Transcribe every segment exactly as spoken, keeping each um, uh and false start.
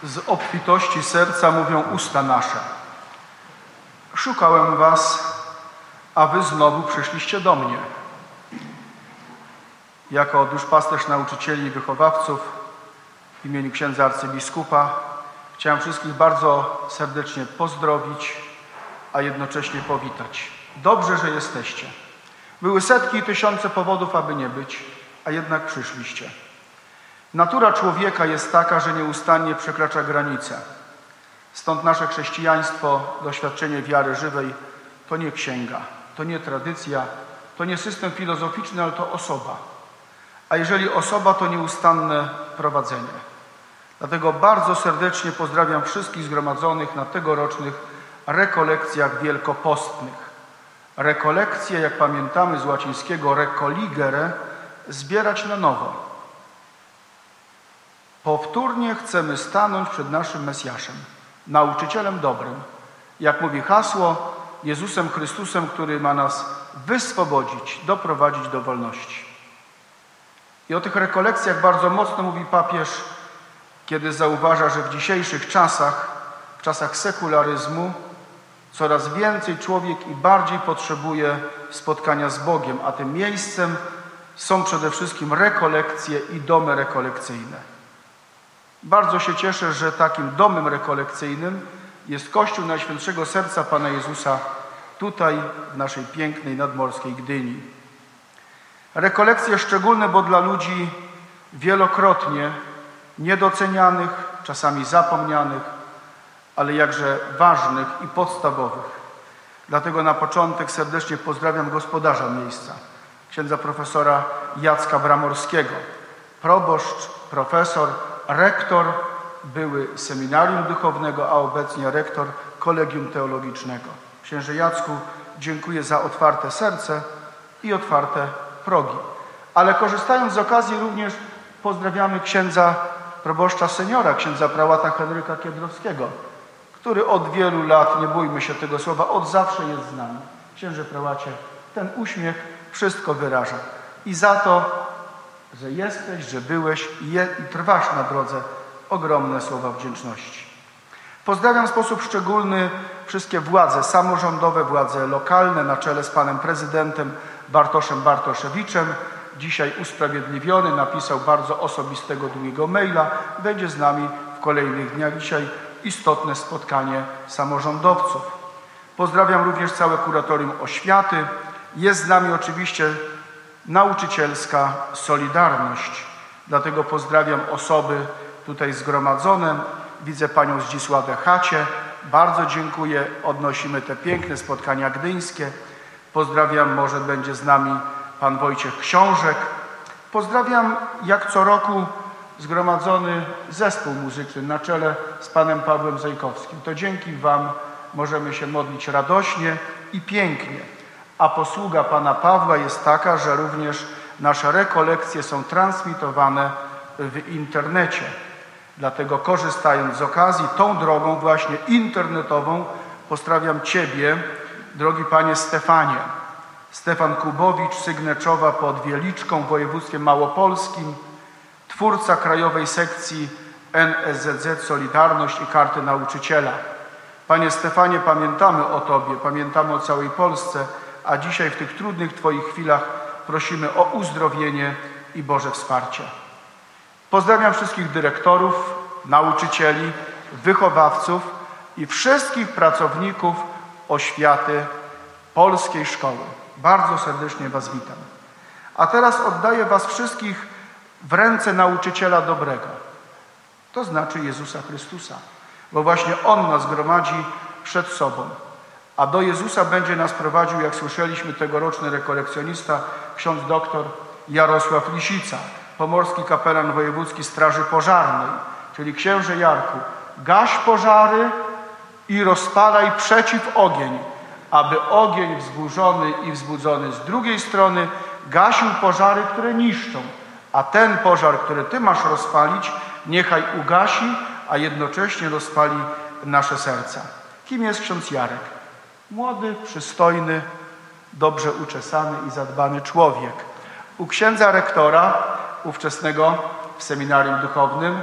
Z obfitości serca mówią usta nasze. Szukałem was, a wy znowu przyszliście do mnie. Jako duszpasterz nauczycieli i wychowawców w imieniu księdza arcybiskupa chciałem wszystkich bardzo serdecznie pozdrowić, a jednocześnie powitać. Dobrze, że jesteście. Były setki i tysiące powodów, aby nie być, a jednak przyszliście. Natura człowieka jest taka, że nieustannie przekracza granice. Stąd nasze chrześcijaństwo, doświadczenie wiary żywej, to nie księga, to nie tradycja, to nie system filozoficzny, ale to osoba. A jeżeli osoba, to nieustanne prowadzenie. Dlatego bardzo serdecznie pozdrawiam wszystkich zgromadzonych na tegorocznych rekolekcjach wielkopostnych. Rekolekcje, jak pamiętamy z łacińskiego recoligere, zbierać na nowo. Powtórnie chcemy stanąć przed naszym Mesjaszem, nauczycielem dobrym. Jak mówi hasło, Jezusem Chrystusem, który ma nas wyswobodzić, doprowadzić do wolności. I o tych rekolekcjach bardzo mocno mówi papież, kiedy zauważa, że w dzisiejszych czasach, w czasach sekularyzmu, coraz więcej człowiek i bardziej potrzebuje spotkania z Bogiem, a tym miejscem są przede wszystkim rekolekcje i domy rekolekcyjne. Bardzo się cieszę, że takim domem rekolekcyjnym jest Kościół Najświętszego Serca Pana Jezusa tutaj w naszej pięknej nadmorskiej Gdyni. Rekolekcje szczególne, bo dla ludzi wielokrotnie niedocenianych, czasami zapomnianych, ale jakże ważnych i podstawowych. Dlatego na początek serdecznie pozdrawiam gospodarza miejsca, księdza profesora Jacka Bramorskiego, proboszcz, profesor, rektor były seminarium duchownego, a obecnie rektor kolegium teologicznego. Księże Jacku, dziękuję za otwarte serce i otwarte progi. Ale korzystając z okazji również pozdrawiamy księdza proboszcza seniora, księdza prałata Henryka Kiedrowskiego, który od wielu lat, nie bójmy się tego słowa, od zawsze jest z nami. Księże prałacie, ten uśmiech wszystko wyraża. I za to, że jesteś, że byłeś i, je, i trwasz na drodze, ogromne słowa wdzięczności. Pozdrawiam w sposób szczególny wszystkie władze samorządowe, władze lokalne na czele z panem prezydentem Bartoszem Bartoszewiczem. Dzisiaj usprawiedliwiony, napisał bardzo osobistego, długiego maila. Będzie z nami w kolejnych dniach. Dzisiaj istotne spotkanie samorządowców. Pozdrawiam również całe kuratorium oświaty. Jest z nami oczywiście nauczycielska Solidarność. Dlatego pozdrawiam osoby tutaj zgromadzone. Widzę panią Zdzisławę Chacie. Bardzo dziękuję. Odnosimy te piękne spotkania gdyńskie. Pozdrawiam, może będzie z nami pan Wojciech Książek. Pozdrawiam jak co roku zgromadzony zespół muzyczny na czele z panem Pawłem Zajkowskim. To dzięki wam możemy się modlić radośnie i pięknie. A posługa pana Pawła jest taka, że również nasze rekolekcje są transmitowane w internecie. Dlatego korzystając z okazji, tą drogą właśnie internetową pozdrawiam ciebie, drogi panie Stefanie. Stefan Kubowicz, Sygneczowa pod Wieliczką w województwie małopolskim, twórca krajowej sekcji N S Z Z Solidarność i Karty Nauczyciela. Panie Stefanie, pamiętamy o tobie, pamiętamy o całej Polsce, a dzisiaj w tych trudnych twoich chwilach prosimy o uzdrowienie i Boże wsparcie. Pozdrawiam wszystkich dyrektorów, nauczycieli, wychowawców i wszystkich pracowników oświaty polskiej szkoły. Bardzo serdecznie was witam. A teraz oddaję was wszystkich w ręce nauczyciela dobrego. To znaczy Jezusa Chrystusa. Bo właśnie On nas gromadzi przed sobą. A do Jezusa będzie nas prowadził, jak słyszeliśmy, tegoroczny rekolekcjonista, ksiądz doktor Jarosław Lisica, pomorski kapelan wojewódzki Straży Pożarnej, czyli księże Jarku, gaś pożary i rozpalaj przeciw ogień, aby ogień wzburzony i wzbudzony z drugiej strony gasił pożary, które niszczą, a ten pożar, który ty masz rozpalić, niechaj ugasi, a jednocześnie rozpali nasze serca. Kim jest ksiądz Jarek? Młody, przystojny, dobrze uczesany i zadbany człowiek. U księdza rektora ówczesnego w seminarium duchownym, który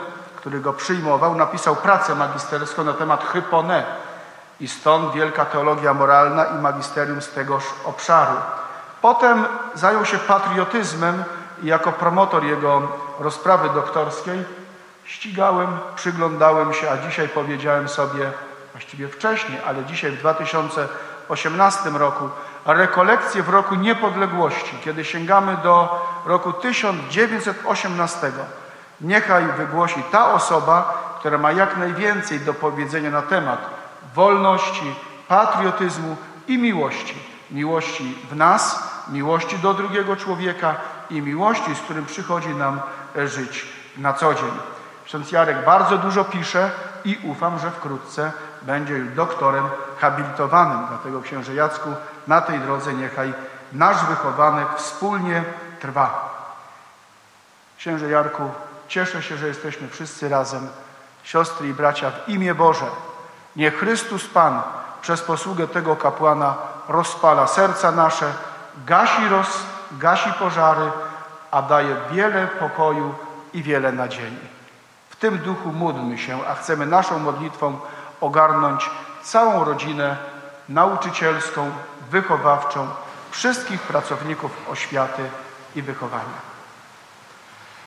który go przyjmował, napisał pracę magisterską na temat hypone i stąd wielka teologia moralna i magisterium z tegoż obszaru. Potem zajął się patriotyzmem i jako promotor jego rozprawy doktorskiej ścigałem, przyglądałem się, a dzisiaj powiedziałem sobie, właściwie wcześniej, ale dzisiaj w dwa tysiące osiemnastym roku, rekolekcje w roku niepodległości, kiedy sięgamy do roku tysiąc dziewięćset osiemnastego. Niechaj wygłosi ta osoba, która ma jak najwięcej do powiedzenia na temat wolności, patriotyzmu i miłości. Miłości w nas, miłości do drugiego człowieka i miłości, z którym przychodzi nam żyć na co dzień. Ksiądz Jarek bardzo dużo pisze i ufam, że wkrótce będzie już doktorem habilitowanym. Dlatego, księże Jacku, na tej drodze niechaj nasz wychowanek wspólnie trwa. Księże Jarku, cieszę się, że jesteśmy wszyscy razem, siostry i bracia, w imię Boże. Niech Chrystus Pan przez posługę tego kapłana rozpala serca nasze, gasi roz, gasi pożary, a daje wiele pokoju i wiele nadziei. W tym duchu módlmy się, a chcemy naszą modlitwą ogarnąć całą rodzinę nauczycielską, wychowawczą, wszystkich pracowników oświaty i wychowania.